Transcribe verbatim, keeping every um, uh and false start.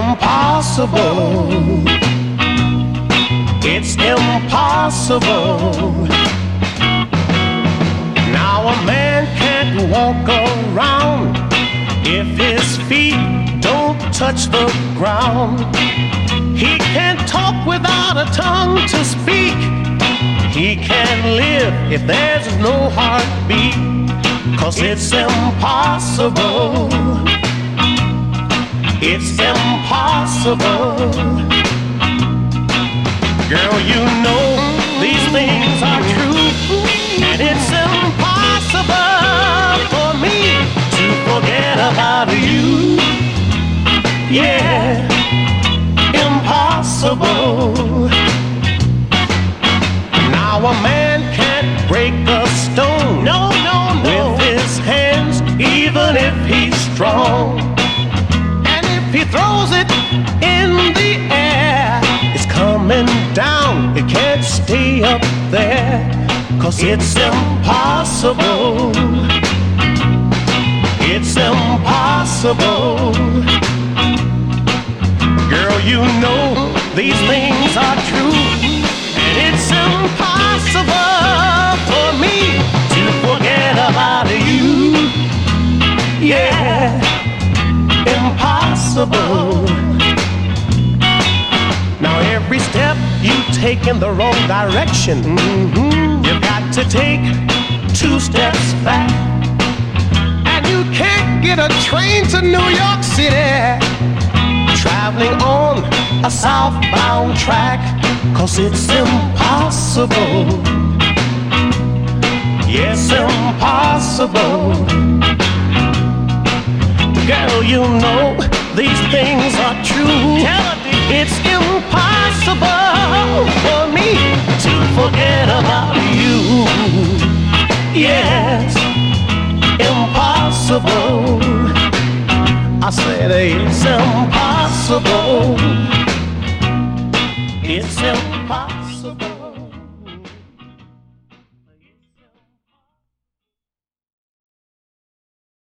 impossible. It's impossible. Now a man can't walk around if his feet don't touch the ground. He can't talk without a tongue to speak. He can't live if there's no heartbeat, 'cause it's impossible. It's impossible. Girl, you know these things are true, and it's impossible for me to forget about you. Yeah, impossible. Now a man can't break a stone, no, no, no, with his hands, even if he's strong. And if he throws it in the air, it's coming down, it can't stay up there, 'cause it's impossible. It's impossible. Girl, you know these things are true, and it's impossible for me to forget about you. Yeah, impossible. Now every step you take in the wrong direction, mm-hmm, you've got to take two steps back. And you can't get a train to New York City traveling on a southbound track, 'cause it's impossible. Yes, impossible. Girl, you know these things are true. It's impossible for me to forget about you. Yes, impossible. I said it's impossible. It's impossible.